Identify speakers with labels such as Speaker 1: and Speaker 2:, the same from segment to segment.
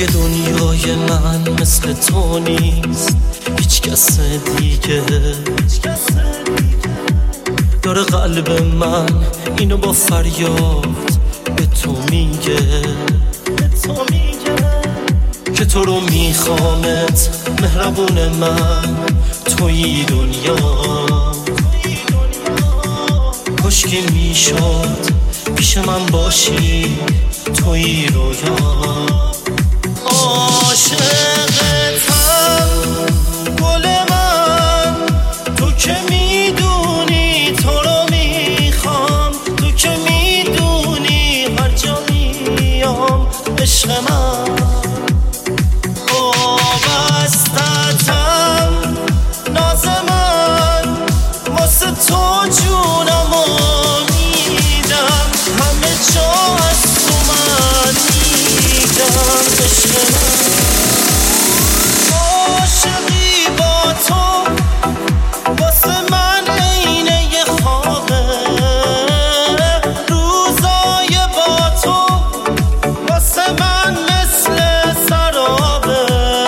Speaker 1: توی دنیای من مثل تو نیست هیچ کس دیگه. داره قلب من اینو با فریاد به تو میگه که تو رو میخوامت مهربون من توی دنیا. کاش که میشد پیش من باشی توی رویا. عاشقتم گل من، تو که میدونی تو رو میخوام، تو که میدونی هر جا میام عشق من. وابستتم ناز من، واسه تو جونمو میدم، همه جا از تو من میدم عشق من. عاشقی با تو واسه من عینه یه خوابه، روزای با تو واسه من مثل سرابه.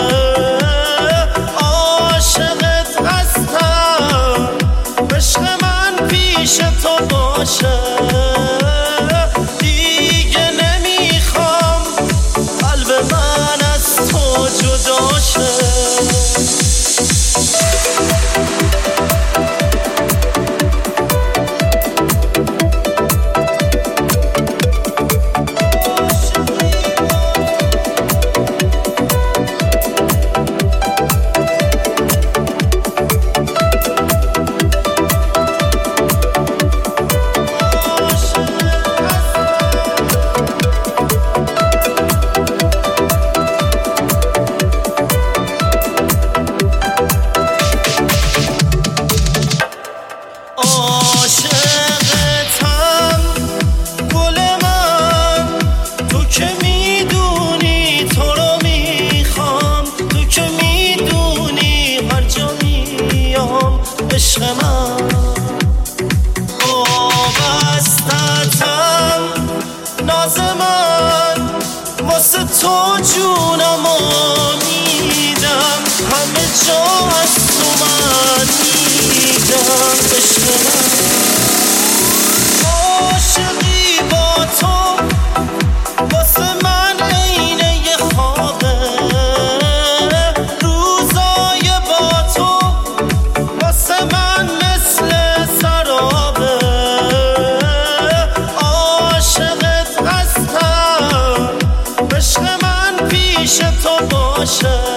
Speaker 1: عاشقت هستم عشق من پیش تو باشه، دیگه نمیخوام قلب من از تو جدا شه. عاشقتم گل من، تو که میدونی تو رو میخوام، تو که میدونی هر جا میام عشق من. وابستتم ناز من، واسه تو جونمو میدم، همه جا از تو من میدم عشق من. عاشقی با تو واسه من عینه یه خوابه، روزای با تو واسه من مثل سرابه. عاشقت هستم عشق من پیش تو باشه،